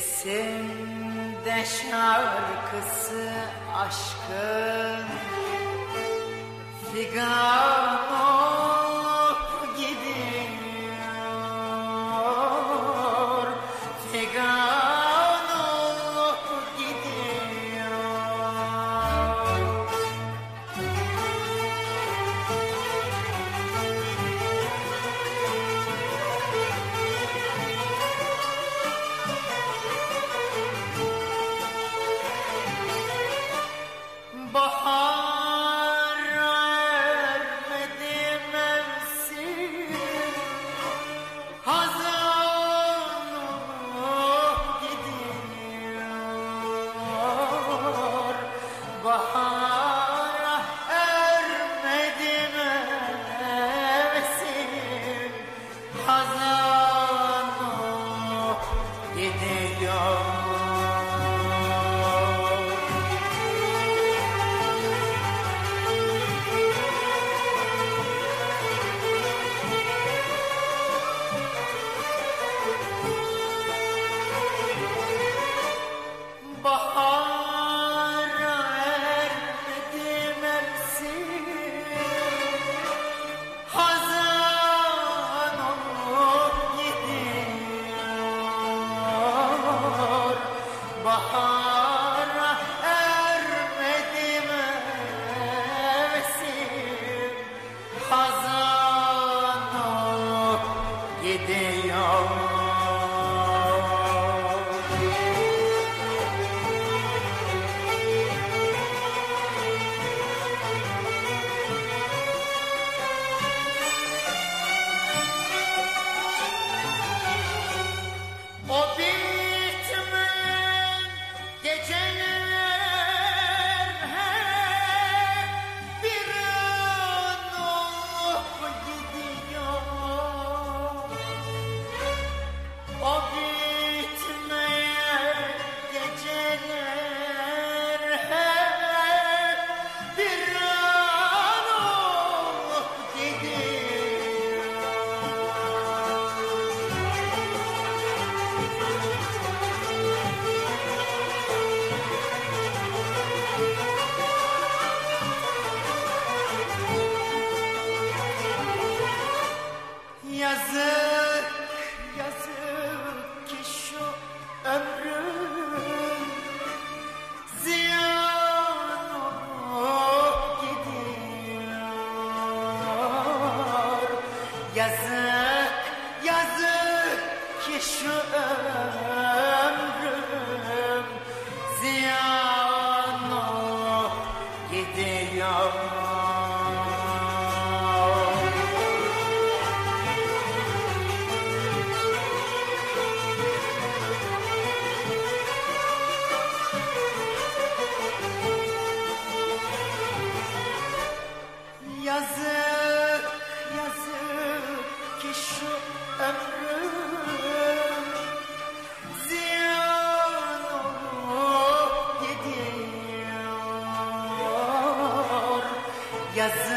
Sesinde şarkısı aşkın figan olup gidiyor, figan olup gidiyor. Bahar ermedi mevsim, hazan olup gidiyor. Bahar ermedi mevsim, hazan olup gidiyor. Bahar ermedi mevsim, hazan olup gidiyor. Bahar ermedi mevsim, hazan olup gidiyor. O bitmeyen geceler hep bir an olup gidiyor. O bitmeyen geceler hep bir an olup gidiyor. Yazık, yazık ki şu ömrüm ziyan olup gidiyor. Yazık, yazık ki şu ömrüm ziyan olup gidiyor. Yazık, yazık ki şu ömrüm ziyan olup gidiyor. Yazık.